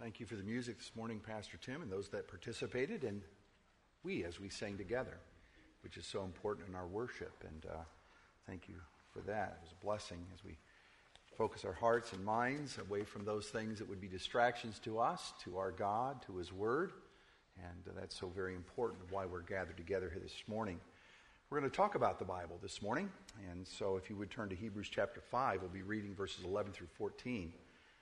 Thank you for the music this morning, Pastor Tim, and those that participated, and as we sang together, which is so important in our worship. And thank you for that. It was a blessing as we focus our hearts and minds away from those things that would be distractions to us, to our God, to His Word. And that's so very important why we're gathered together here this morning. We're going to talk about the Bible this morning. And so if you would turn to Hebrews chapter 5, we'll be reading verses 11 through 14.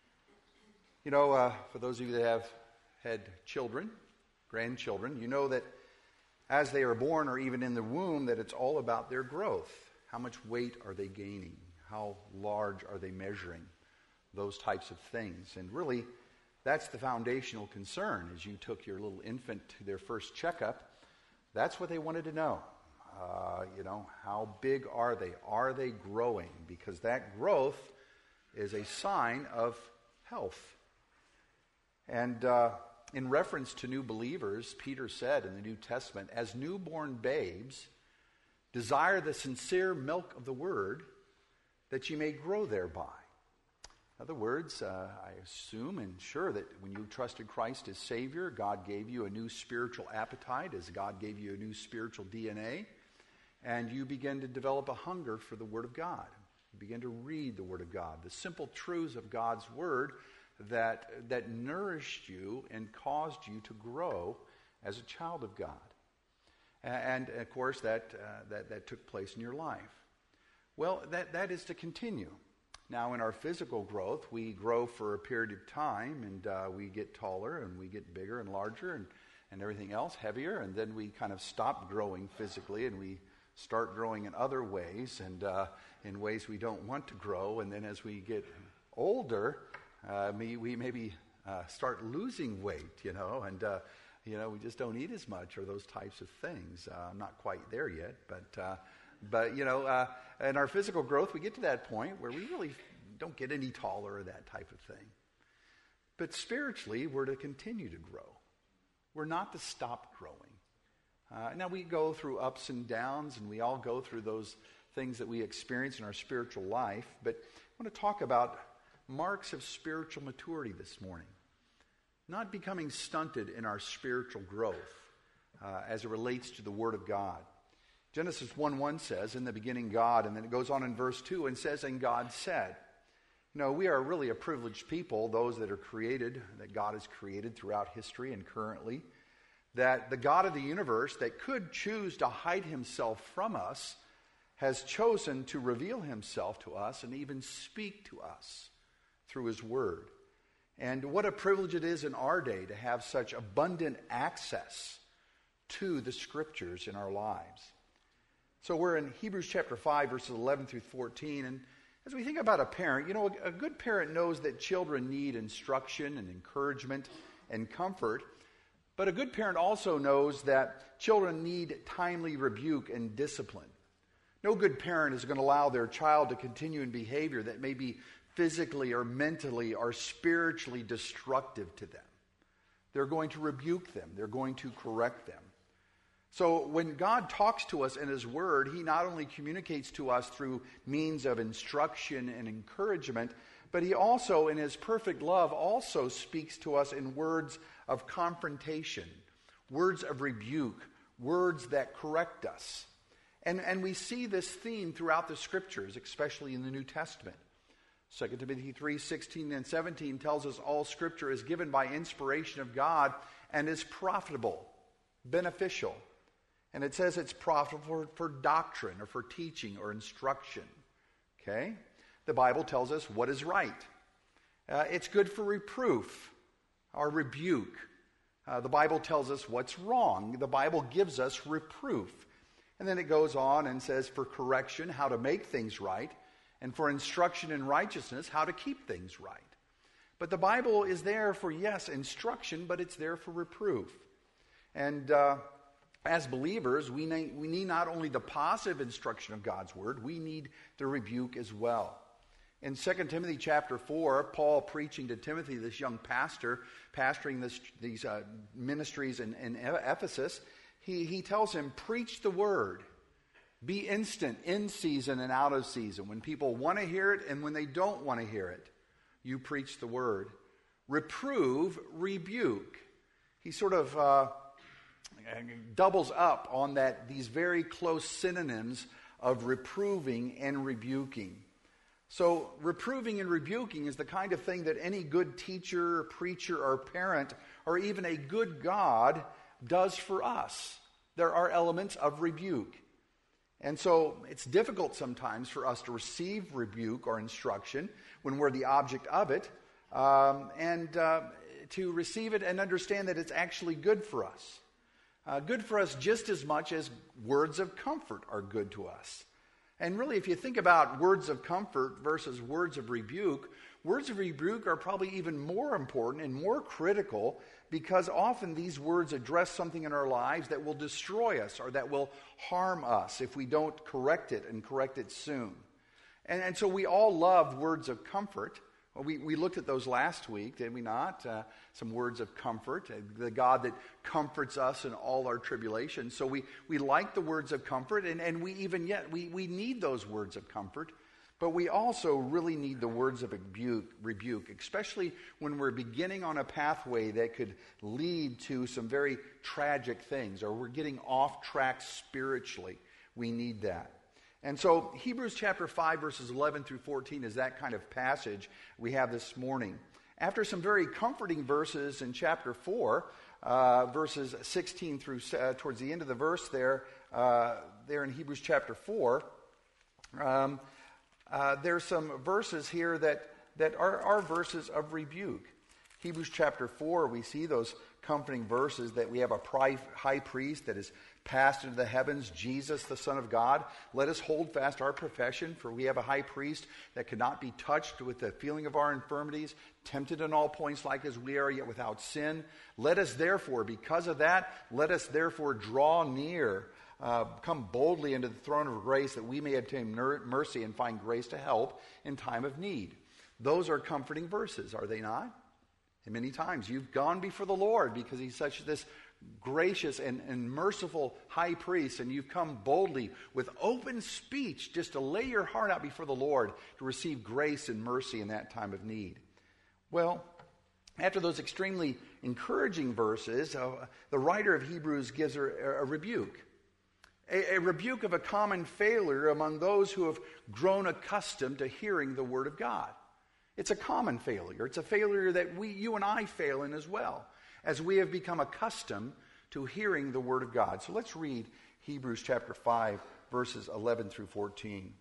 You know, for those of you that have had children, grandchildren, you know that as they are born or even in the womb, that it's all about their growth. How much weight are they gaining? How large are they measuring? Those types of things. And really, that's the foundational concern. As you took your little infant to their first checkup, that's what they wanted to know. How big are they? Are they growing? Because that growth is a sign of health. And in reference to new believers, Peter said in the New Testament, as newborn babes, desire the sincere milk of the word, that ye may grow thereby. In other words, I assume and sure that when you trusted Christ as Savior, God gave you a new spiritual appetite, as God gave you a new spiritual DNA, and you begin to develop a hunger for the Word of God. You begin to read the Word of God, the simple truths of God's Word that nourished you and caused you to grow as a child of God. And of course, that took place in your life. Well, that is to continue. Now, in our physical growth, we grow for a period of time, and we get taller, and we get bigger and larger, and everything else, heavier, and then we kind of stop growing physically, and we start growing in other ways, and in ways we don't want to grow. And then as we get older, we maybe start losing weight, and we just don't eat as much, or those types of things. I'm not quite there yet, but in our physical growth, we get to that point where we really don't get any taller or that type of thing. But spiritually, we're to continue to grow. We're not to stop growing. Now, we go through ups and downs, and we all go through those things that we experience in our spiritual life. But I want to talk about marks of spiritual maturity this morning. Not becoming stunted in our spiritual growth as it relates to the Word of God. Genesis 1:1 says, in the beginning God, and then it goes on in verse 2 and says, and God said. We are really a privileged people, those that are created, that God has created throughout history and currently, that the God of the universe that could choose to hide Himself from us has chosen to reveal Himself to us and even speak to us through His Word. And what a privilege it is in our day to have such abundant access to the Scriptures in our lives. So we're in Hebrews chapter 5, verses 11 through 14. And as we think about a parent, a good parent knows that children need instruction and encouragement and comfort. But a good parent also knows that children need timely rebuke and discipline. No good parent is going to allow their child to continue in behavior that may be physically or mentally or spiritually destructive to them. They're going to rebuke them. They're going to correct them. So when God talks to us in His Word, He not only communicates to us through means of instruction and encouragement, but He also, in His perfect love, also speaks to us in words of confrontation, words of rebuke, words that correct us. And we see this theme throughout the Scriptures, especially in the New Testament. 2 Timothy 3:16 and 17 tells us all Scripture is given by inspiration of God and is profitable, beneficial. And it says it's profitable for doctrine or for teaching or instruction. Okay? The Bible tells us what is right. It's good for reproof or rebuke. The Bible tells us what's wrong. The Bible gives us reproof. And then it goes on and says for correction, how to make things right. And for instruction in righteousness, how to keep things right. But the Bible is there for, yes, instruction, but it's there for reproof. And as believers, we need not only the positive instruction of God's Word, we need the rebuke as well. In 2 Timothy chapter 4, Paul preaching to Timothy, this young pastor, pastoring these ministries in Ephesus, he tells him, preach the Word. Be instant, in season and out of season. When people want to hear it and when they don't want to hear it, you preach the Word. reprove, rebuke. He sort of doubles up on these very close synonyms of reproving and rebuking. So reproving and rebuking is the kind of thing that any good teacher, preacher, or parent, or even a good God does for us. There are elements of rebuke. And so it's difficult sometimes for us to receive rebuke or instruction when we're the object of it, and to receive it and understand that it's actually good for us. Good for us just as much as words of comfort are good to us. And really, if you think about words of comfort versus words of rebuke are probably even more important and more critical, because often these words address something in our lives that will destroy us or that will harm us if we don't correct it and correct it soon. And so we all love words of comfort. We looked at those last week, did we not? Some words of comfort, the God that comforts us in all our tribulations. So we like the words of comfort, and we need those words of comfort. But we also really need the words of rebuke, especially when we're beginning on a pathway that could lead to some very tragic things, or we're getting off track spiritually. We need that. And so Hebrews chapter 5, verses 11 through 14 is that kind of passage we have this morning. After some very comforting verses in chapter 4, verses 16 through towards the end of the verse there in Hebrews chapter 4, there's some verses here that are verses of rebuke. Hebrews chapter 4, we see those comforting verses that we have a high priest that is passed into the heavens, Jesus, the Son of God. Let us hold fast our profession, for we have a high priest that cannot be touched with the feeling of our infirmities, tempted in all points like as we are, yet without sin. Let us therefore, because of that, draw near, come boldly into the throne of grace, that we may obtain mercy and find grace to help in time of need. Those are comforting verses, are they not? And many times you've gone before the Lord because he's such this gracious and merciful high priest, and you've come boldly with open speech just to lay your heart out before the Lord to receive grace and mercy in that time of need. Well, after those extremely encouraging verses, the writer of Hebrews gives her a rebuke. A rebuke of a common failure among those who have grown accustomed to hearing the Word of God. It's a common failure. It's a failure that you and I fail in as well, as we have become accustomed to hearing the Word of God. So let's read Hebrews chapter 5, verses 11 through 14.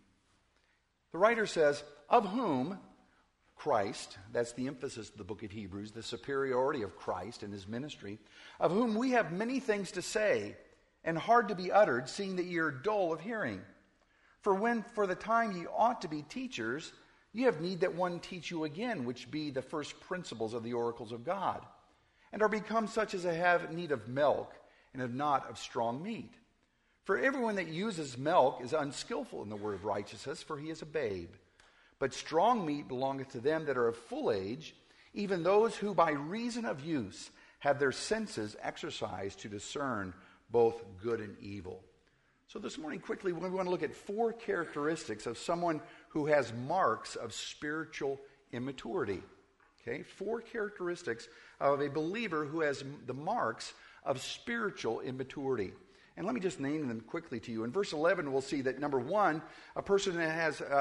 The writer says, of whom Christ, that's the emphasis of the book of Hebrews, the superiority of Christ and his ministry, of whom we have many things to say and hard to be uttered, seeing that ye are dull of hearing. For when for the time ye ought to be teachers, ye have need that one teach you again, which be the first principles of the oracles of God, and are become such as have need of milk, and have not of strong meat. For everyone that uses milk is unskillful in the word of righteousness, for he is a babe. But strong meat belongeth to them that are of full age, even those who by reason of use have their senses exercised to discern both good and evil. So this morning, quickly, we want to look at 4 characteristics of someone who has marks of spiritual immaturity. Okay, 4 characteristics of a believer who has the marks of spiritual immaturity. And let me just name them quickly to you. In verse 11, we'll see that number 1, a person that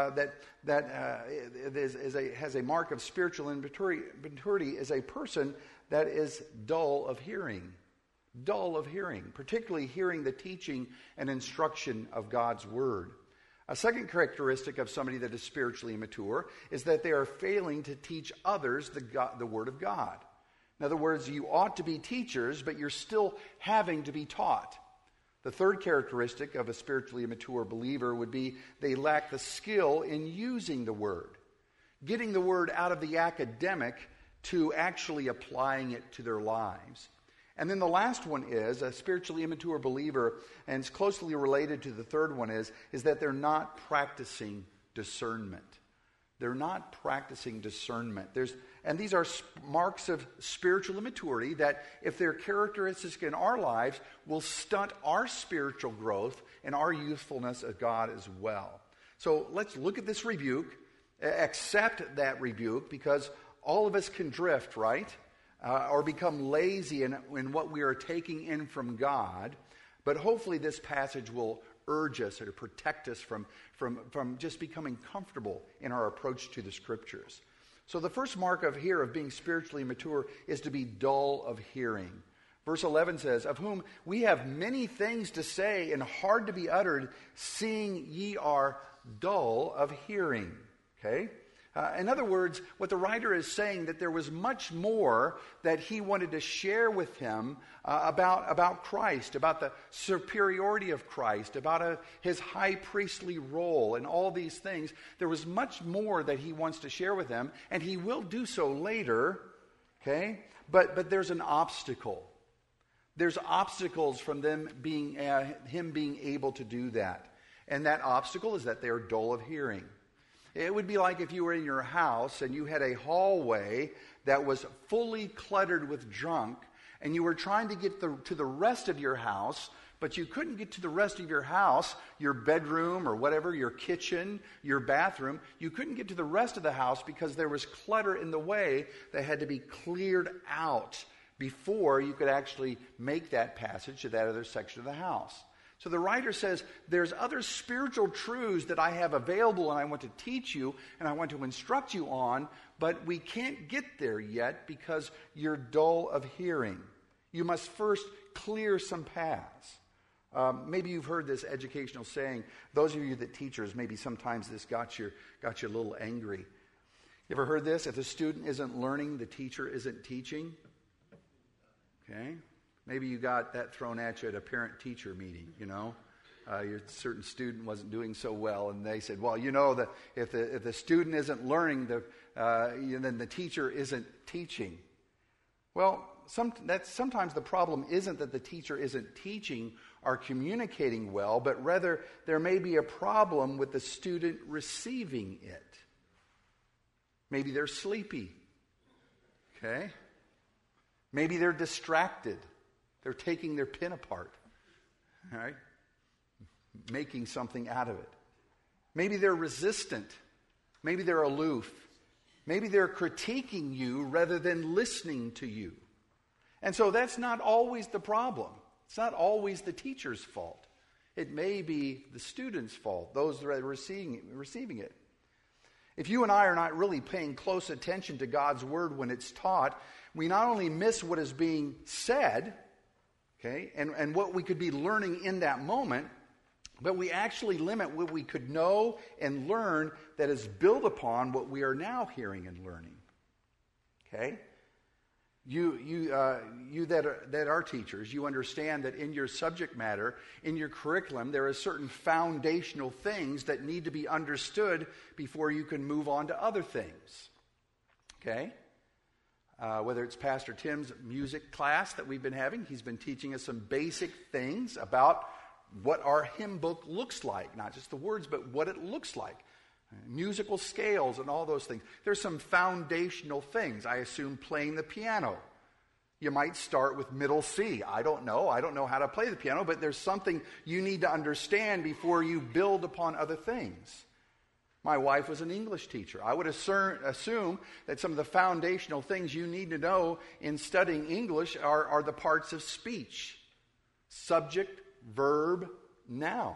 has a mark of spiritual immaturity is a person that is dull of hearing. Dull of hearing, particularly hearing the teaching and instruction of God's word. A second characteristic of somebody that is spiritually immature is that they are failing to teach others the word of God. In other words, you ought to be teachers, but you're still having to be taught. The third characteristic of a spiritually immature believer would be they lack the skill in using the word, getting the word out of the academic to actually applying it to their lives. And then the last one is a spiritually immature believer, and it's closely related to the third one, is that they're not practicing discernment. They're not practicing discernment. And these are marks of spiritual immaturity that, if they're characteristics in our lives, will stunt our spiritual growth and our usefulness of God as well. So let's look at this rebuke, accept that rebuke, because All of us can drift, right? Or become lazy in what we are taking in from God. But hopefully this passage will urge us or to protect us from just becoming comfortable in our approach to the Scriptures. So the first mark of being spiritually mature is to be dull of hearing. Verse 11 says, of whom we have many things to say and hard to be uttered, seeing ye are dull of hearing. Okay? In other words, what the writer is saying, that there was much more that he wanted to share with him about Christ, about the superiority of Christ, about his high priestly role, and all these things. There was much more that he wants to share with them, and he will do so later. Okay? But there's an obstacle. There's obstacles from him being able to do that. And that obstacle is that they're dull of hearing. It would be like if you were in your house and you had a hallway that was fully cluttered with junk, and you were trying to get to the rest of your house, but you couldn't get to the rest of your house, your bedroom or whatever, your kitchen, your bathroom. You couldn't get to the rest of the house because there was clutter in the way that had to be cleared out before you could actually make that passage to that other section of the house. So the writer says, there's other spiritual truths that I have available and I want to teach you and I want to instruct you on, but we can't get there yet because you're dull of hearing. You must first clear some paths. Maybe you've heard this educational saying. Those of you that teachers, maybe sometimes this got you a little angry. You ever heard this? If the student isn't learning, the teacher isn't teaching. Okay? Maybe you got that thrown at you at a parent-teacher meeting, Your certain student wasn't doing so well, and they said, well, that if the student isn't learning, then the teacher isn't teaching. Well, sometimes the problem isn't that the teacher isn't teaching or communicating well, but rather there may be a problem with the student receiving it. Maybe they're sleepy. Okay? Maybe they're distracted. They're taking their pin apart, all right? Making something out of it. Maybe they're resistant. Maybe they're aloof. Maybe they're critiquing you rather than listening to you. And so that's not always the problem. It's not always the teacher's fault. It may be the student's fault, those that are receiving it. If you and I are not really paying close attention to God's word when it's taught, we not only miss what is being said, okay, and what we could be learning in that moment, but we actually limit what we could know and learn that is built upon what we are now hearing and learning. Okay? You that are teachers, you understand that in your subject matter, in your curriculum, there are certain foundational things that need to be understood before you can move on to other things. Okay? Whether it's Pastor Tim's music class that we've been having, he's been teaching us some basic things about what our hymn book looks like. Not just the words, but what it looks like. Musical scales and all those things. There's some foundational things. I assume playing the piano. You might start with middle C. I don't know how to play the piano, but there's something you need to understand before you build upon other things. My wife was an English teacher. I would assume that some of the foundational things you need to know in studying English are the parts of speech. Subject, verb, noun.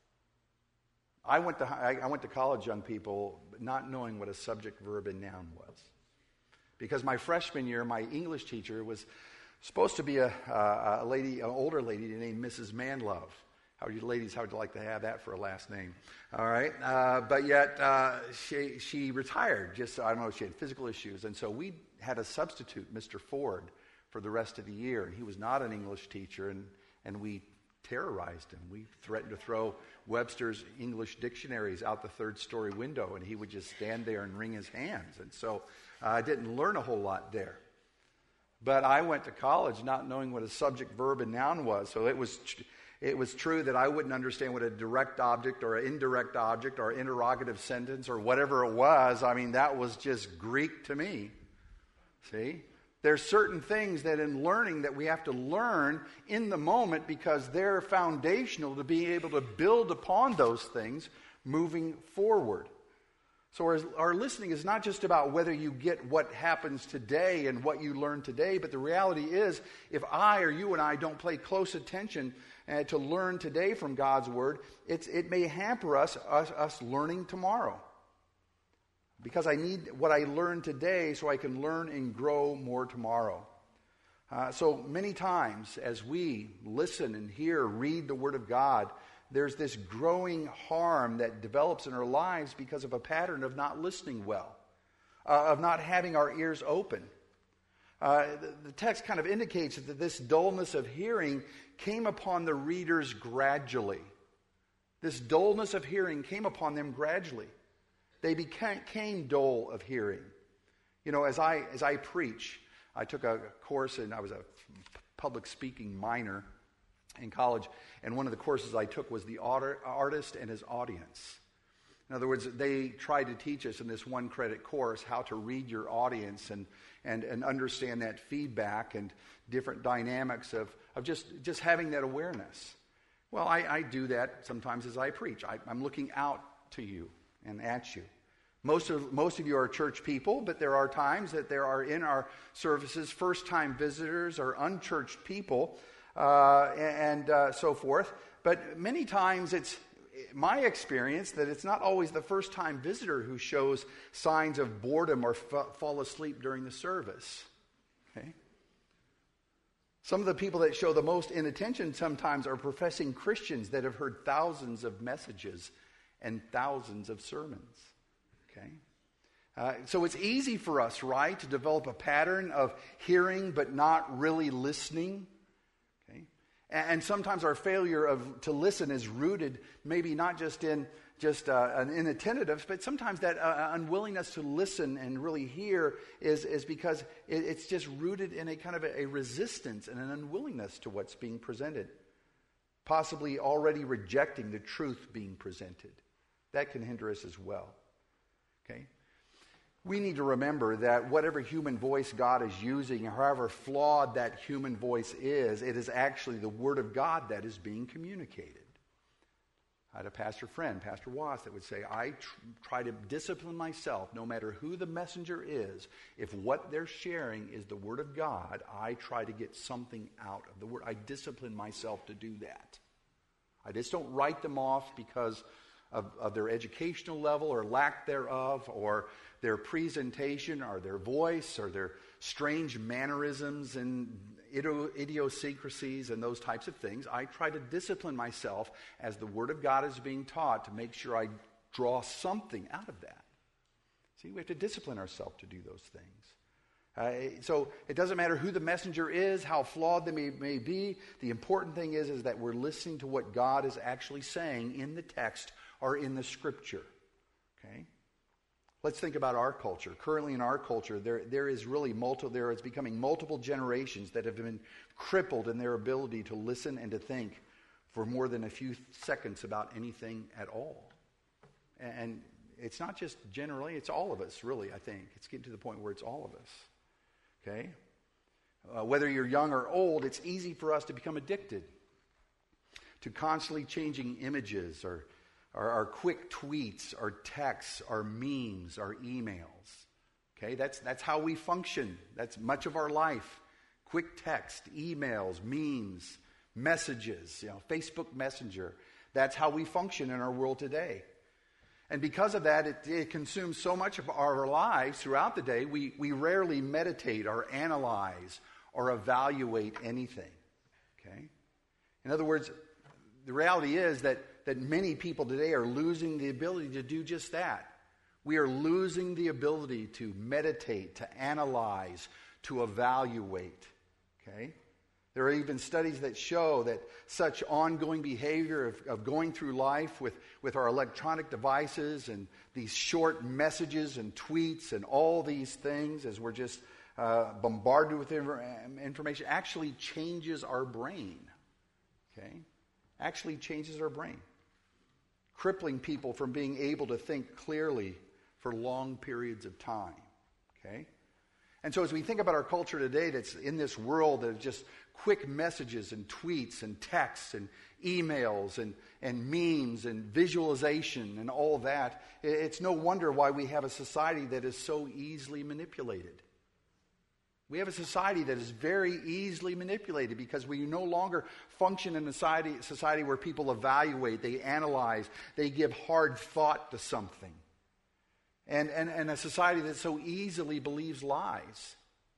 I went to college, young people, not knowing what a subject, verb, and noun was. Because my freshman year, my English teacher was supposed to be an older lady named Mrs. Manlove. How would you like to have that for a last name? All right. But yet, she retired. I don't know, she had physical issues. And so we had a substitute, Mr. Ford, for the rest of the year. And he was not an English teacher, and we terrorized him. We threatened to throw Webster's English dictionaries out the third-story window, and he would just stand there and wring his hands. And so I didn't learn a whole lot there. But I went to college not knowing what a subject, verb, and noun was. So it was true that I wouldn't understand what a direct object or an indirect object or interrogative sentence or whatever it was. I mean, that was just Greek to me. See? There's certain things that in learning that we have to learn in the moment because they're foundational to be able to build upon those things moving forward. So our listening is not just about whether you get what happens today and what you learn today, but the reality is if I or you and I don't pay close attention to learn today from God's Word, it may hamper us learning tomorrow. Because I need what I learn today so I can learn and grow more tomorrow. So many times as we listen and read the Word of God, there's this growing harm that develops in our lives because of a pattern of not listening well, of not having our ears open. The text kind of indicates that this dullness of hearing came upon the readers gradually. This dullness of hearing came upon them gradually. They became dull of hearing. You know, as I preach, I took a course and I was a public speaking minor in college, and one of the courses I took was the artist and his audience. In other words, they tried to teach us in this one credit course how to read your audience and understand that feedback and different dynamics of just having that awareness. Well, I do that sometimes as I preach. I'm looking out to you and at you. Most of you are church people, but there are times that there are in our services first-time visitors or unchurched people and so forth. But many times it's my experience that it's not always the first-time visitor who shows signs of boredom or fall asleep during the service. Okay? Some of the people that show the most inattention sometimes are professing Christians that have heard thousands of messages and thousands of sermons. Okay? So it's easy for us, right, to develop a pattern of hearing but not really listening. Okay? And sometimes our failure to listen is rooted maybe not just in an inattentiveness, but sometimes that unwillingness to listen and really hear is because it's just rooted in a kind of a resistance and an unwillingness to what's being presented. Possibly already rejecting the truth being presented. That can hinder us as well. Okay? We need to remember that whatever human voice God is using, however flawed that human voice is, it is actually the Word of God that is being communicated. I had a pastor friend, Pastor Watts, that would say, I try to discipline myself, no matter who the messenger is. If what they're sharing is the Word of God, I try to get something out of the Word. I discipline myself to do that. I just don't write them off because of their educational level or lack thereof, or their presentation, or their voice, or their strange mannerisms and idiosyncrasies and those types of things. I try to discipline myself as the Word of God is being taught to make sure I draw something out of that. See, we have to discipline ourselves to do those things. So it doesn't matter who the messenger is, how flawed they may be. The important thing is that we're listening to what God is actually saying in the text or in the Scripture. Okay? Let's think about our culture. Currently in our culture, there is becoming multiple generations that have been crippled in their ability to listen and to think for more than a few seconds about anything at all. And it's not just generally, it's all of us, really, I think. It's getting to the point where it's all of us. Okay? Whether you're young or old, it's easy for us to become addicted to constantly changing images or our quick tweets, our texts, our memes, our emails. Okay, that's how we function. That's much of our life. Quick text, emails, memes, messages, Facebook Messenger. That's how we function in our world today. And because of that, it consumes so much of our lives throughout the day, we rarely meditate or analyze or evaluate anything. Okay? In other words, the reality is that many people today are losing the ability to do just that. We are losing the ability to meditate, to analyze, to evaluate. Okay? There are even studies that show that such ongoing behavior of going through life with our electronic devices and these short messages and tweets and all these things as we're just bombarded with information actually changes our brain. Okay? Actually changes our brain. Crippling people from being able to think clearly for long periods of time. Okay? And so as we think about our culture today that's in this world of just quick messages and tweets and texts and emails and memes and visualization and all that, it's no wonder why we have a society that is so easily manipulated. We have a society that is very easily manipulated because we no longer function in a society where people evaluate, they analyze, they give hard thought to something. And a society that so easily believes lies.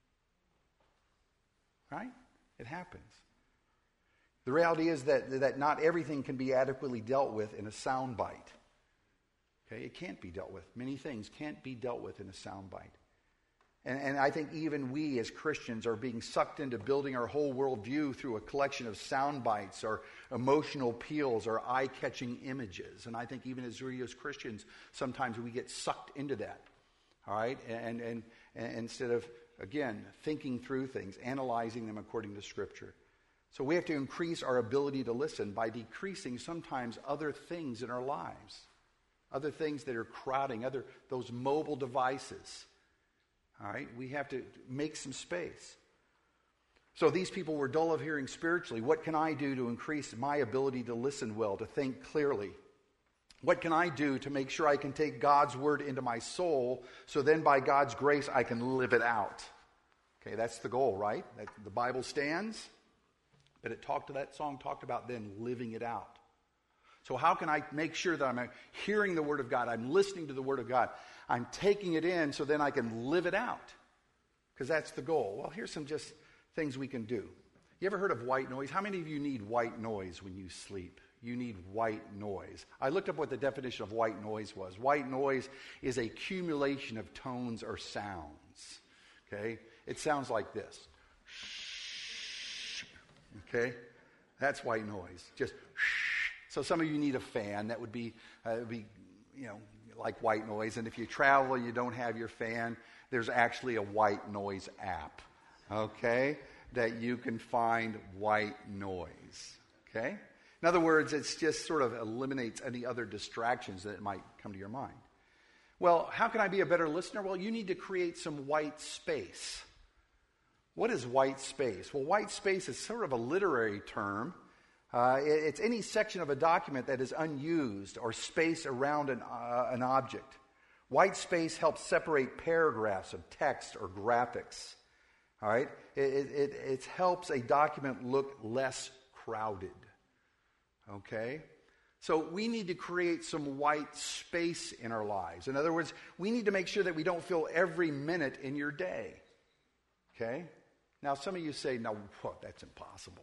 Right? It happens. The reality is that not everything can be adequately dealt with in a soundbite. Okay? It can't be dealt with. Many things can't be dealt with in a soundbite. And I think even we as Christians are being sucked into building our whole worldview through a collection of sound bites or emotional appeals or eye-catching images. And I think even as we as Christians, sometimes we get sucked into that. All right? And instead of, again, thinking through things, analyzing them according to Scripture. So we have to increase our ability to listen by decreasing sometimes other things in our lives. Other things that are crowding, those mobile devices. All right, we have to make some space. So these people were dull of hearing spiritually. What can I do to increase my ability to listen well, to think clearly? What can I do to make sure I can take God's word into my soul so then by God's grace I can live it out? Okay, that's the goal, right? The Bible stands, but that song talked about then living it out. So how can I make sure that I'm hearing the Word of God, I'm listening to the Word of God, I'm taking it in so then I can live it out? Because that's the goal. Well, here's some just things we can do. You ever heard of white noise? How many of you need white noise when you sleep? You need white noise. I looked up what the definition of white noise was. White noise is a accumulation of tones or sounds. Okay? It sounds like this. Okay? That's white noise. Just so some of you need a fan. That would be like white noise. And if you travel and you don't have your fan, there's actually a white noise app, okay, that you can find white noise, okay? In other words, it's just sort of eliminates any other distractions that might come to your mind. Well, how can I be a better listener? Well, you need to create some white space. What is white space? Well, white space is sort of a literary term. It's any section of a document that is unused or space around an object. White space helps separate paragraphs of text or graphics. All right? It helps a document look less crowded. Okay? So we need to create some white space in our lives. In other words, we need to make sure that we don't fill every minute in your day. Okay? Now, some of you say, no, that's impossible.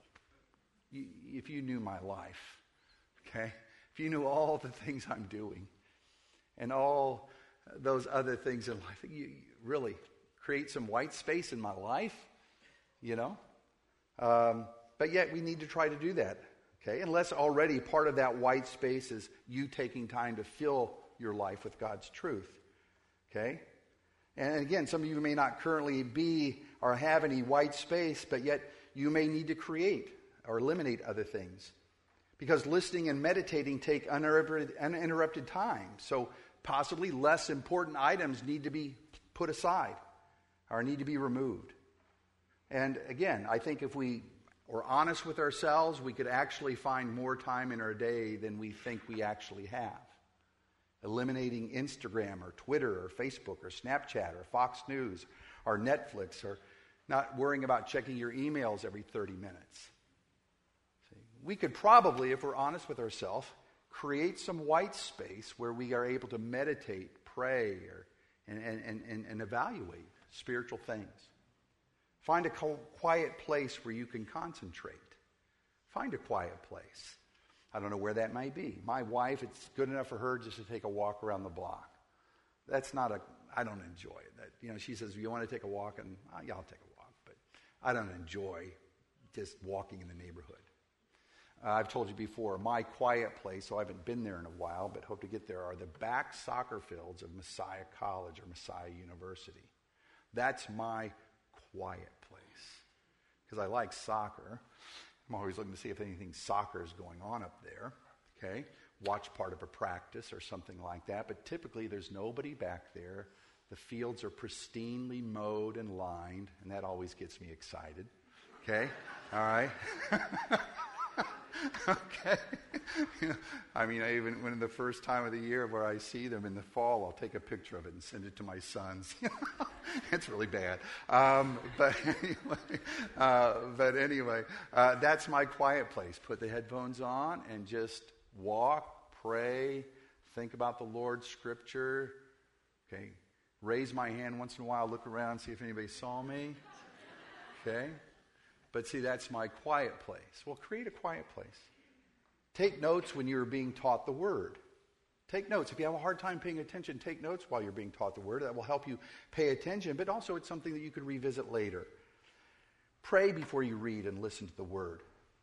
If you knew my life, okay? If you knew all the things I'm doing and all those other things in life, you really create some white space in my life, you know? But yet we need to try to do that, okay? Unless already part of that white space is you taking time to fill your life with God's truth, okay? And again, some of you may not currently be or have any white space, but yet you may need to create or eliminate other things. Because listening and meditating take uninterrupted time. So possibly less important items need to be put aside or need to be removed. And again, I think if we were honest with ourselves, we could actually find more time in our day than we think we actually have. Eliminating Instagram or Twitter or Facebook or Snapchat or Fox News or Netflix or not worrying about checking your emails every 30 minutes. We could probably, if we're honest with ourselves, create some white space where we are able to meditate, pray, and evaluate spiritual things. Find a quiet place where you can concentrate. Find a quiet place. I don't know where that might be. My wife, it's good enough for her just to take a walk around the block. That's not I don't enjoy it. She says, you want to take a walk? And yeah, I'll take a walk. But I don't enjoy just walking in the neighborhood. I've told you before, my quiet place, so I haven't been there in a while, but hope to get there, are the back soccer fields of Messiah College or Messiah University. That's my quiet place. Because I like soccer. I'm always looking to see if anything soccer is going on up there. Okay? Watch part of a practice or something like that. But typically there's nobody back there. The fields are pristinely mowed and lined, and that always gets me excited. Okay? All right? Okay? I mean, even when the first time of the year where I see them in the fall, I'll take a picture of it and send it to my sons. It's really bad. But anyway, that's my quiet place. Put the headphones on and just walk, pray, think about the Lord's Scripture. Okay? Raise my hand once in a while, look around, see if anybody saw me. Okay? But see, that's my quiet place. Well, create a quiet place. Take notes when you're being taught the Word. Take notes. If you have a hard time paying attention, take notes while you're being taught the Word. That will help you pay attention, but also it's something that you could revisit later. Pray before you read and listen to the Word.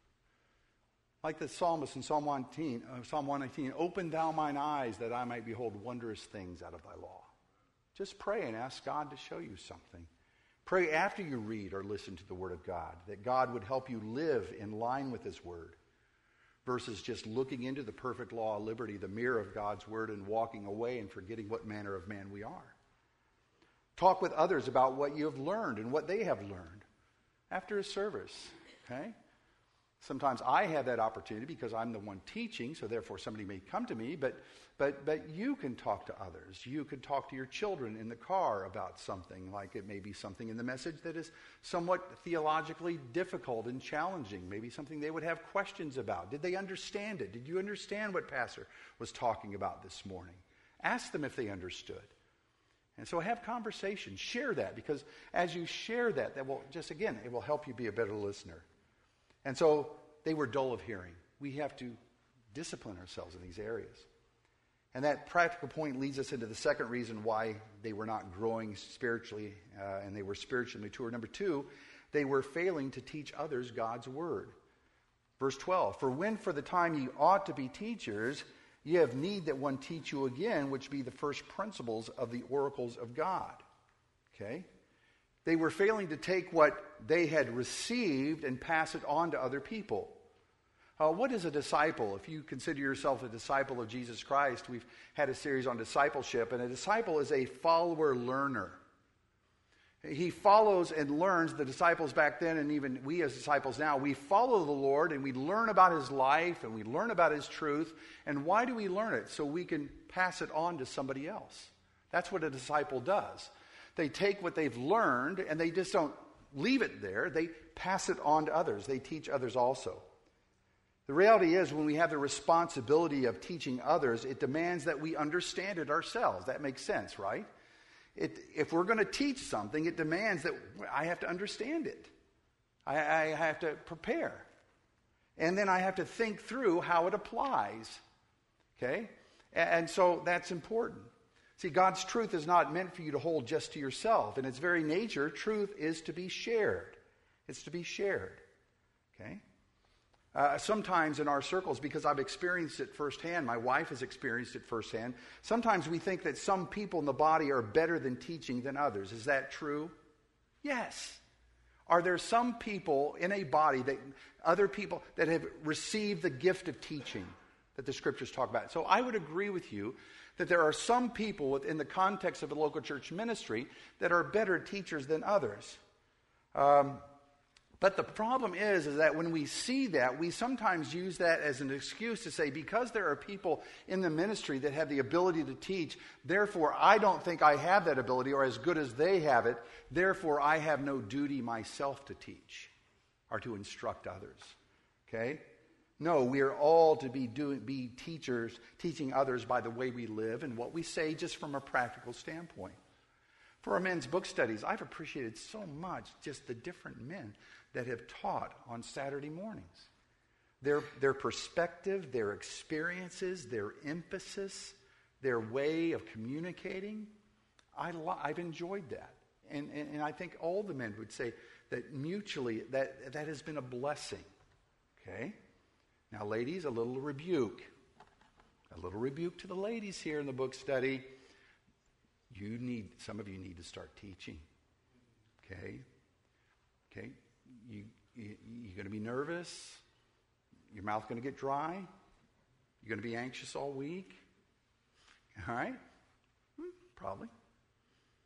Like the psalmist in Psalm 119, open thou mine eyes that I might behold wondrous things out of thy law. Just pray and ask God to show you something. Pray after you read or listen to the Word of God, that God would help you live in line with His Word, versus just looking into the perfect law of liberty, the mirror of God's Word, and walking away and forgetting what manner of man we are. Talk with others about what you have learned and what they have learned after a service, okay? Sometimes I have that opportunity because I'm the one teaching, so therefore somebody may come to me, but you can talk to others. You could talk to your children in the car about something, like it may be something in the message that is somewhat theologically difficult and challenging, maybe something they would have questions about. Did they understand it? Did you understand what Pastor was talking about this morning? Ask them if they understood. And so have conversations. Share that, because as you share that, that will just, again, it will help you be a better listener. And so they were dull of hearing. We have to discipline ourselves in these areas. And that practical point leads us into the second reason why they were not growing spiritually and they were spiritually mature. Number 2, they were failing to teach others God's word. Verse 12, for when for the time ye ought to be teachers, ye have need that one teach you again, which be the first principles of the oracles of God. Okay? They were failing to take what they had received and pass it on to other people. What is a disciple? If you consider yourself a disciple of Jesus Christ, we've had a series on discipleship, and a disciple is a follower-learner. He follows and learns. The disciples back then, and even we as disciples now, we follow the Lord, and we learn about His life, and we learn about His truth. And why do we learn it? So we can pass it on to somebody else. That's what a disciple does. They take what they've learned, and they just don't leave it there. They pass it on to others. They teach others also. The reality is, when we have the responsibility of teaching others, it demands that we understand it ourselves. That makes sense, right? If we're going to teach something, it demands that I have to understand it. I have to prepare. And then I have to think through how it applies. Okay? And so that's important. See, God's truth is not meant for you to hold just to yourself. In its very nature, truth is to be shared. It's to be shared. Okay? Sometimes in our circles, because I've experienced it firsthand, my wife has experienced it firsthand, sometimes we think that some people in the body are better than teaching than others. Is that true? Yes. Are there some people in a body, that other people that have received the gift of teaching that the Scriptures talk about? So I would agree with you that there are some people within the context of a local church ministry that are better teachers than others. But the problem is that when we see that, we sometimes use that as an excuse to say, because there are people in the ministry that have the ability to teach, therefore I don't think I have that ability, or as good as they have it, therefore I have no duty myself to teach or to instruct others. Okay? No, we are all to be teachers, teaching others by the way we live and what we say, just from a practical standpoint. For our men's book studies, I've appreciated so much just the different men that have taught on Saturday mornings. Their perspective, their experiences, their emphasis, their way of communicating, I've enjoyed that. And I think all the men would say that mutually that has been a blessing. Okay? Now, ladies, a little rebuke. A little rebuke to the ladies here in the book study. Some of you need to start teaching. Okay? Okay? You're going to be nervous. Your mouth going to get dry. You're going to be anxious all week. All right? Probably.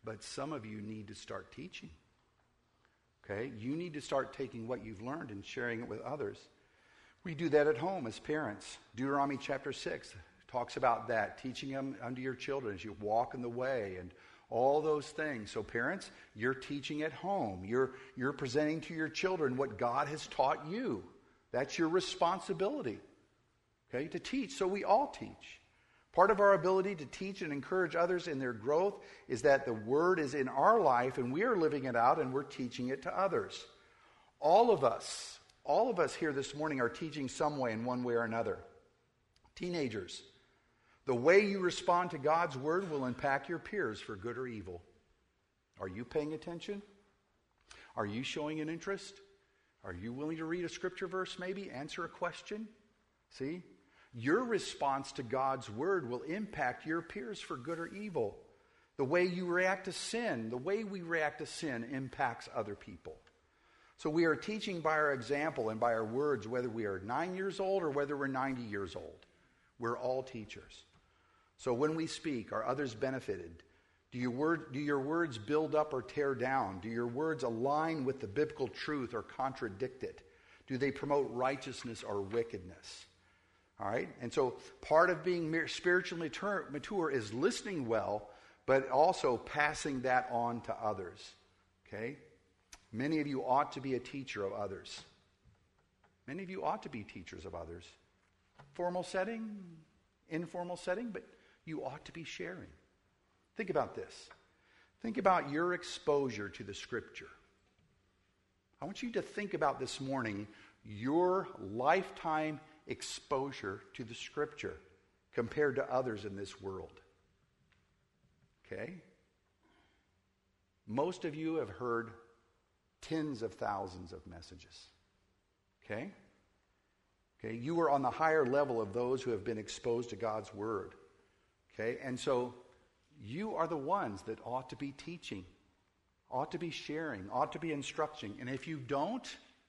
But some of you need to start teaching. Okay? You need to start taking what you've learned and sharing it with others. We do that at home as parents. Deuteronomy chapter 6 talks about that, teaching them unto your children as you walk in the way and all those things. So parents, you're teaching at home. You're presenting to your children what God has taught you. That's your responsibility, okay, to teach. So we all teach. Part of our ability to teach and encourage others in their growth is that the Word is in our life and we are living it out and we're teaching it to others. All of us here this morning are teaching some way in one way or another. Teenagers, the way you respond to God's Word will impact your peers for good or evil. Are you paying attention? Are you showing an interest? Are you willing to read a scripture verse maybe? Answer a question? See? Your response to God's Word will impact your peers for good or evil. The way you react to sin, the way we react to sin impacts other people. So we are teaching by our example and by our words, whether we are 9 years old or whether we're 90 years old. We're all teachers. So when we speak, are others benefited? Do your words build up or tear down? Do your words align with the biblical truth or contradict it? Do they promote righteousness or wickedness? All right? And so part of being spiritually mature is listening well, but also passing that on to others. Okay? Many of you ought to be a teacher of others. Many of you ought to be teachers of others. Formal setting, informal setting, but you ought to be sharing. Think about this. Think about your exposure to the Scripture. I want you to think about this morning your lifetime exposure to the Scripture compared to others in this world. Okay? Most of you have heard tens of thousands of messages. Okay? Okay, you are on the higher level of those who have been exposed to God's Word. Okay, and so you are the ones that ought to be teaching, ought to be sharing, ought to be instructing. And if you don't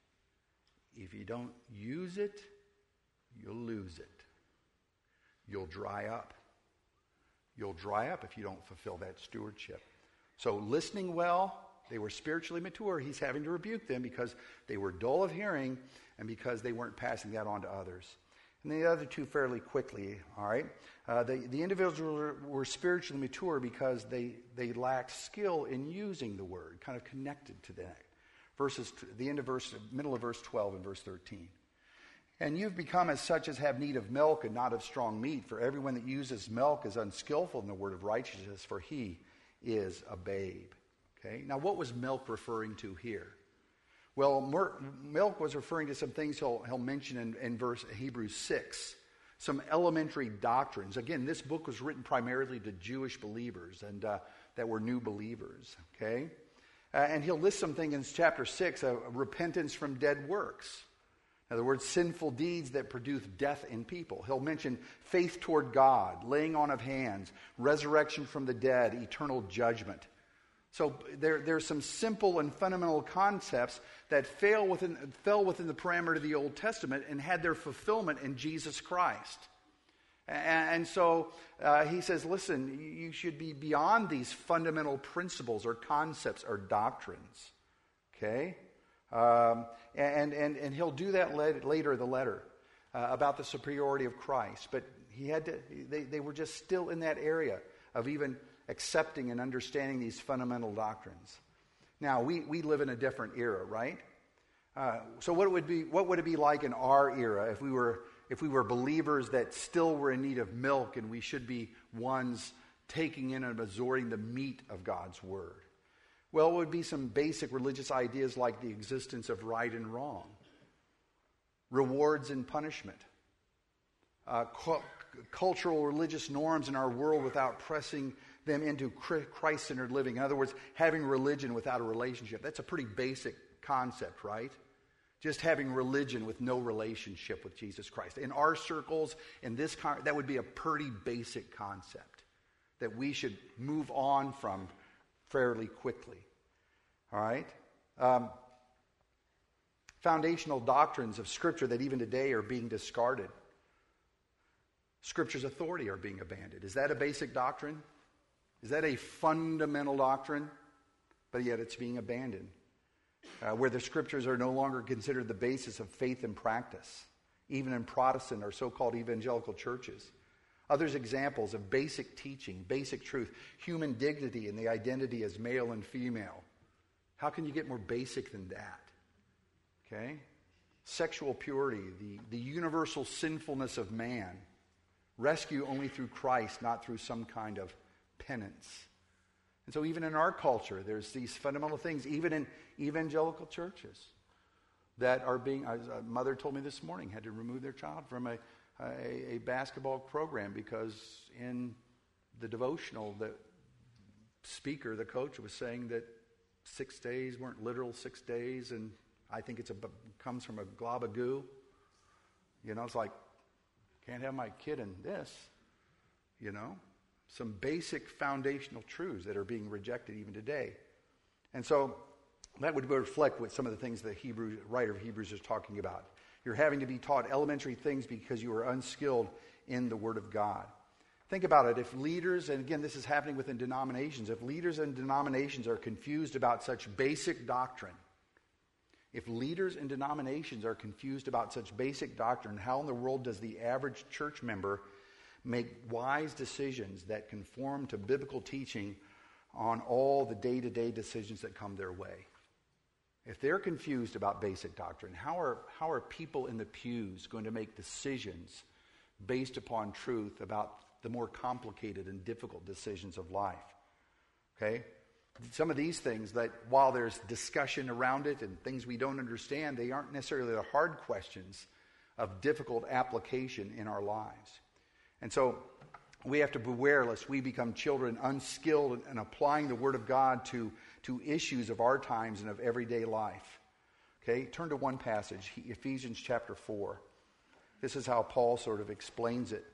use it, you'll lose it. You'll dry up. You'll dry up if you don't fulfill that stewardship. So listening well, they were spiritually mature. He's having to rebuke them because they were dull of hearing and because they weren't passing that on to others. And the other two fairly quickly, all right? The individuals were spiritually mature because they lacked skill in using the word, kind of connected to that. Middle of verse 12 and verse 13. And you've become as such as have need of milk and not of strong meat, for everyone that uses milk is unskillful in the word of righteousness, for he is a babe. Okay? Now, what was milk referring to here? Well, milk was referring to some things he'll mention in Hebrews 6, some elementary doctrines. Again, this book was written primarily to Jewish believers and that were new believers. Okay, and he'll list some things in chapter 6: repentance from dead works. In other words, sinful deeds that produce death in people. He'll mention faith toward God, laying on of hands, resurrection from the dead, eternal judgment. So there's some simple and fundamental concepts that fell within the parameter of the Old Testament and had their fulfillment in Jesus Christ. And so he says, listen, you should be beyond these fundamental principles or concepts or doctrines. Okay? And he'll do that later in the letter about the superiority of Christ. But they were just still in that area of even accepting and understanding these fundamental doctrines. Now, we live in a different era, right? So what would it be like in our era if we were believers that still were in need of milk, and we should be ones taking in and absorbing the meat of God's Word? Well, it would be some basic religious ideas like the existence of right and wrong, rewards and punishment, cultural religious norms in our world without pressing them into Christ-centered living. In other words, having religion without a relationship. That's a pretty basic concept, right? Just having religion with no relationship with Jesus Christ. In our circles, that would be a pretty basic concept that we should move on from fairly quickly. All right? Foundational doctrines of Scripture that even today are being discarded. Scripture's authority are being abandoned. Is that a basic doctrine? Is that a fundamental doctrine? But yet it's being abandoned. Where the scriptures are no longer considered the basis of faith and practice, even in Protestant or so-called evangelical churches. Others examples of basic teaching, basic truth, human dignity and the identity as male and female. How can you get more basic than that? Okay? Sexual purity, the universal sinfulness of man. Rescue only through Christ, not through some kind of penance. And so even in our culture, there's these fundamental things, even in evangelical churches, that are being, a mother told me this morning, had to remove their child from a basketball program because in the devotional, the speaker, the coach, was saying that 6 days weren't literal 6 days, and I think comes from a glob of goo. You know, it's like, can't have my kid in this, you know. Some basic foundational truths that are being rejected even today. And so that would reflect what some of the things the writer of Hebrews is talking about. You're having to be taught elementary things because you are unskilled in the Word of God. Think about it. If leaders, and again, this is happening within denominations, if leaders and denominations are confused about such basic doctrine, if leaders and denominations are confused about such basic doctrine, how in the world does the average church member make wise decisions that conform to biblical teaching on all the day-to-day decisions that come their way? If they're confused about basic doctrine, how are people in the pews going to make decisions based upon truth about the more complicated and difficult decisions of life? Okay? Some of these things that while there's discussion around it and things we don't understand, they aren't necessarily the hard questions of difficult application in our lives. And so we have to beware lest we become children unskilled in applying the Word of God to issues of our times and of everyday life. Okay, turn to one passage, Ephesians chapter 4. This is how Paul sort of explains it.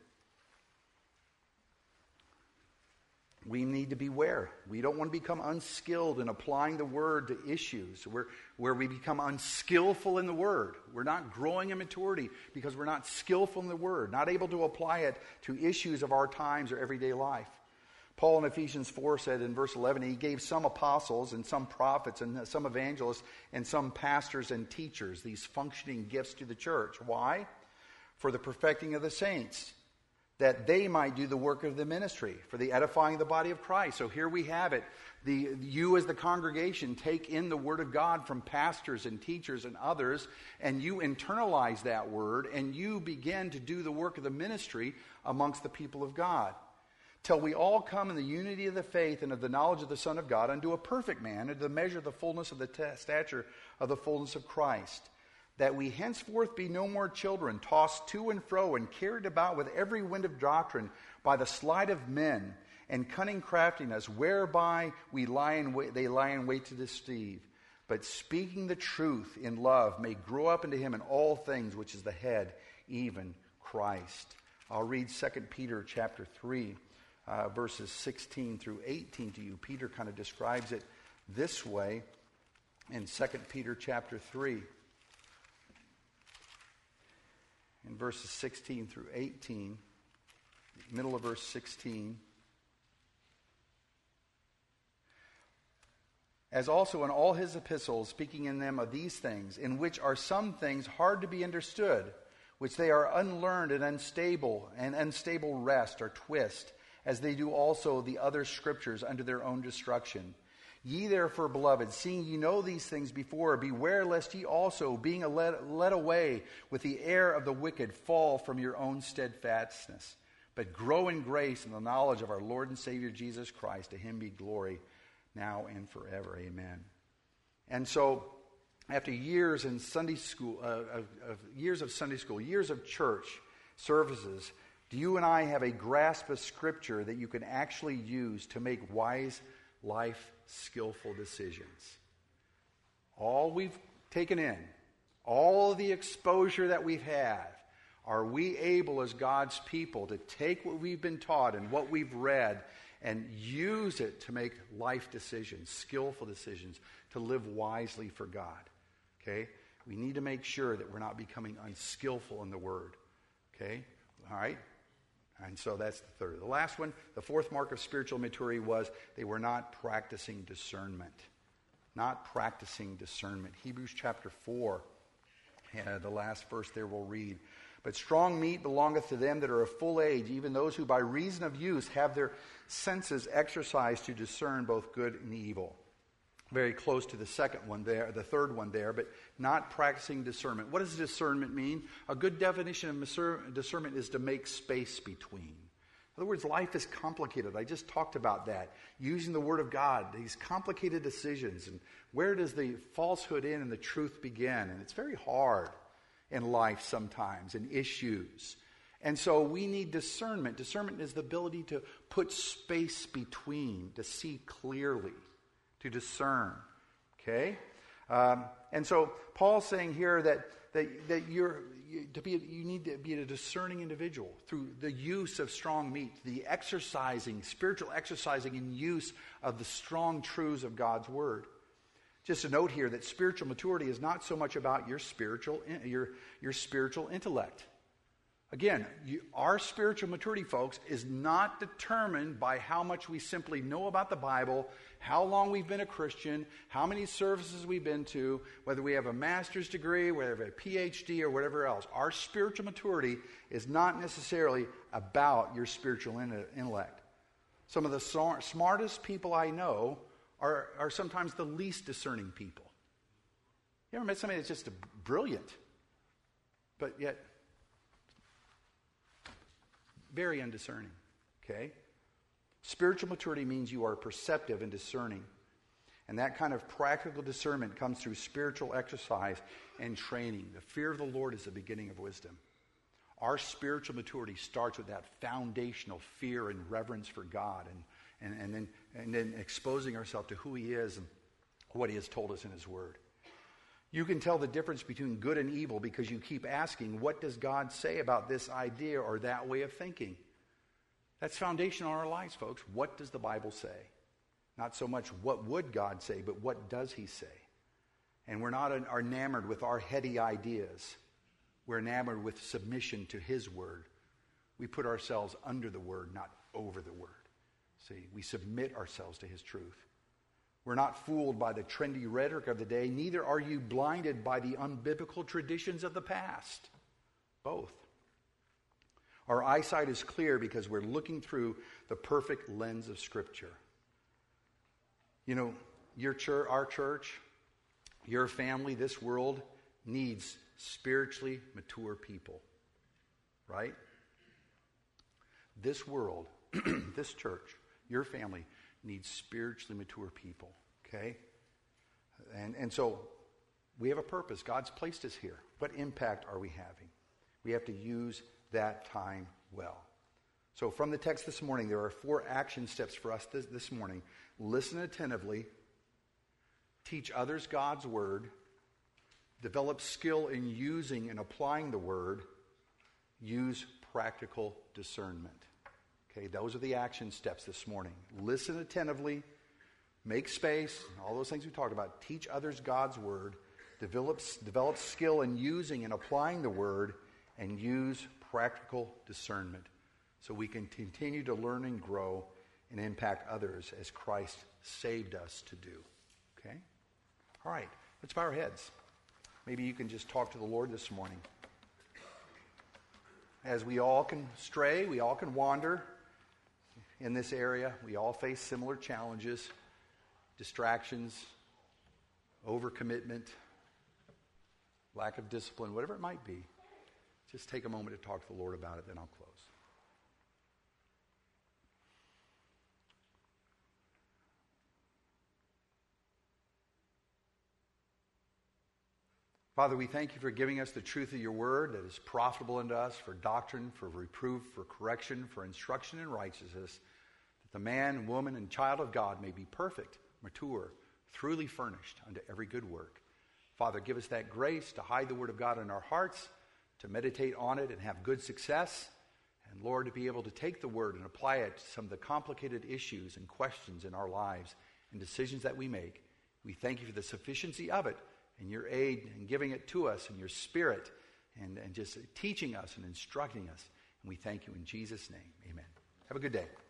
We need to beware. We don't want to become unskilled in applying the Word to issues where we become unskillful in the Word. We're not growing in maturity because we're not skillful in the Word, not able to apply it to issues of our times or everyday life. Paul in Ephesians 4 said in verse 11, he gave some apostles and some prophets and some evangelists and some pastors and teachers, these functioning gifts to the church. Why? For the perfecting of the saints, that they might do the work of the ministry, for the edifying of the body of Christ. So here we have it. You as the congregation take in the Word of God from pastors and teachers and others, and you internalize that Word, and you begin to do the work of the ministry amongst the people of God, till we all come in the unity of the faith and of the knowledge of the Son of God, unto a perfect man, unto the measure of the fullness of the stature of the fullness of Christ, that we henceforth be no more children, tossed to and fro and carried about with every wind of doctrine by the sleight of men and cunning craftiness, whereby they lie in wait to deceive. But speaking the truth in love may grow up into him in all things, which is the head, even Christ. I'll read 2 Peter chapter 3, verses 16 through 18 to you. Peter kind of describes it this way in 2 Peter chapter 3. In verses 16 through 18, middle of verse 16, as also in all his epistles, speaking in them of these things, in which are some things hard to be understood, which they are unlearned and unstable wrest or twist, as they do also the other scriptures unto their own destruction. Ye therefore, beloved, seeing ye know these things before, beware lest ye also, being led away with the error of the wicked, fall from your own steadfastness. But grow in grace and the knowledge of our Lord and Savior Jesus Christ. To him be glory now and forever. Amen. And so, after years in Sunday school, years of Sunday school, years of church services, do you and I have a grasp of Scripture that you can actually use to make wise life skillful decisions? All we've taken in, all the exposure that we've had, are we able as God's people to take what we've been taught and what we've read and use it to make life decisions, skillful decisions, to live wisely for God? Okay? We need to make sure that we're not becoming unskillful in the Word. Okay? All right? And so that's the third. The last one, the fourth mark of spiritual maturity was they were not practicing discernment. Not practicing discernment. Hebrews chapter 4, the last verse there we'll read. But strong meat belongeth to them that are of full age, even those who by reason of use have their senses exercised to discern both good and evil. Very close to the second one there, the third one there, but not practicing discernment. What does discernment mean? A good definition of discernment is to make space between. In other words, life is complicated. I just talked about that. Using the Word of God, these complicated decisions, and where does the falsehood end and the truth begin? And it's very hard in life sometimes, in issues. And so we need discernment. Discernment is the ability to put space between, to see clearly, to discern. Okay? And so Paul's saying here that you need to be a discerning individual through the use of strong meat, the exercising, spiritual exercising and use of the strong truths of God's Word. Just a note here that spiritual maturity is not so much about your spiritual intellect. Again, our spiritual maturity, folks, is not determined by how much we simply know about the Bible, how long we've been a Christian, how many services we've been to, whether we have a master's degree, whether we have a PhD, or whatever else. Our spiritual maturity is not necessarily about your spiritual intellect. Some of the smartest people I know are sometimes the least discerning people. You ever met somebody that's just brilliant, but yet very undiscerning? Okay? Spiritual maturity means you are perceptive and discerning. And that kind of practical discernment comes through spiritual exercise and training. The fear of the Lord is the beginning of wisdom. Our spiritual maturity starts with that foundational fear and reverence for God, and then exposing ourselves to who He is and what He has told us in His Word. You can tell the difference between good and evil because you keep asking, what does God say about this idea or that way of thinking? That's foundational in our lives, folks. What does the Bible say? Not so much what would God say, but what does He say? And we're not enamored with our heady ideas. We're enamored with submission to His Word. We put ourselves under the Word, not over the Word. See, we submit ourselves to His truth. We're not fooled by the trendy rhetoric of the day. Neither are you blinded by the unbiblical traditions of the past. Both. Our eyesight is clear because we're looking through the perfect lens of Scripture. You know, your church, our church, your family, this world needs spiritually mature people. Right? This world, this church, your family needs spiritually mature people, okay? And so we have a purpose. God's placed us here. What impact are we having? We have to use that time well. So from the text this morning, there are 4 action steps for us this morning. Listen attentively, teach others God's Word, develop skill in using and applying the Word, use practical discernment. Okay, those are the action steps this morning. Listen attentively, make space, all those things we talked about. Teach others God's Word, develop skill in using and applying the Word, and use practical discernment so we can continue to learn and grow and impact others as Christ saved us to do. Okay? All right, let's bow our heads. Maybe you can just talk to the Lord this morning. As we all can stray, we all can wander in this area. We all face similar challenges, distractions, overcommitment, lack of discipline, whatever it might be. Just take a moment to talk to the Lord about it, then I'll close. Father, we thank you for giving us the truth of your word that is profitable unto us for doctrine, for reproof, for correction, for instruction in righteousness, that the man, woman, and child of God may be perfect, mature, truly furnished unto every good work. Father, give us that grace to hide the word of God in our hearts, to meditate on it and have good success, and Lord, to be able to take the word and apply it to some of the complicated issues and questions in our lives and decisions that we make. We thank you for the sufficiency of it and your aid in giving it to us and your Spirit and just teaching us and instructing us. And We thank you in Jesus' name. Amen. Have a good day.